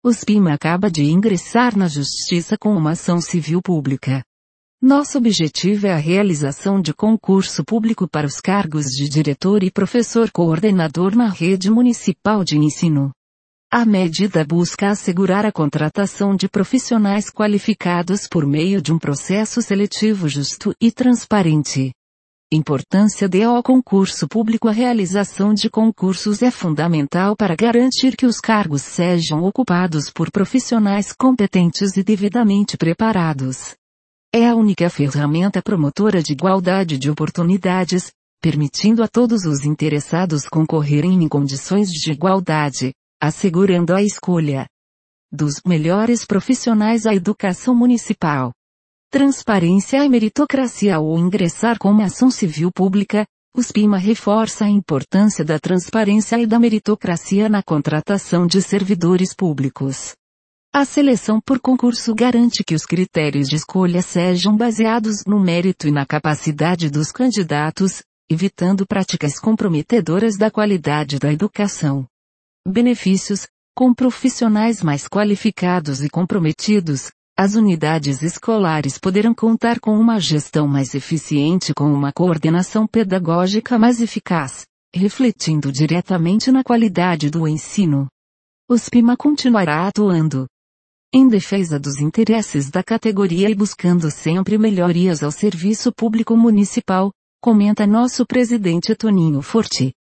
O SPIMA acaba de ingressar na Justiça com uma ação civil pública. Nosso objetivo é a realização de concurso público para os cargos de diretor e professor coordenador na rede municipal de ensino. A medida busca assegurar a contratação de profissionais qualificados por meio de um processo seletivo justo e transparente. Importância ao concurso público. A realização de concursos é fundamental para garantir que os cargos sejam ocupados por profissionais competentes e devidamente preparados. É a única ferramenta promotora de igualdade de oportunidades, permitindo a todos os interessados concorrerem em condições de igualdade, assegurando a escolha dos melhores profissionais à educação municipal. Transparência e meritocracia. Ao ingressar com uma ação civil pública, o SPIMA reforça a importância da transparência e da meritocracia na contratação de servidores públicos. A seleção por concurso garante que os critérios de escolha sejam baseados no mérito e na capacidade dos candidatos, evitando práticas comprometedoras da qualidade da educação. Benefícios: com profissionais mais qualificados e comprometidos, as unidades escolares poderão contar com uma gestão mais eficiente, com uma coordenação pedagógica mais eficaz, refletindo diretamente na qualidade do ensino. O SPIMA continuará atuando em defesa dos interesses da categoria e buscando sempre melhorias ao serviço público municipal, comenta nosso presidente Toninho Forte.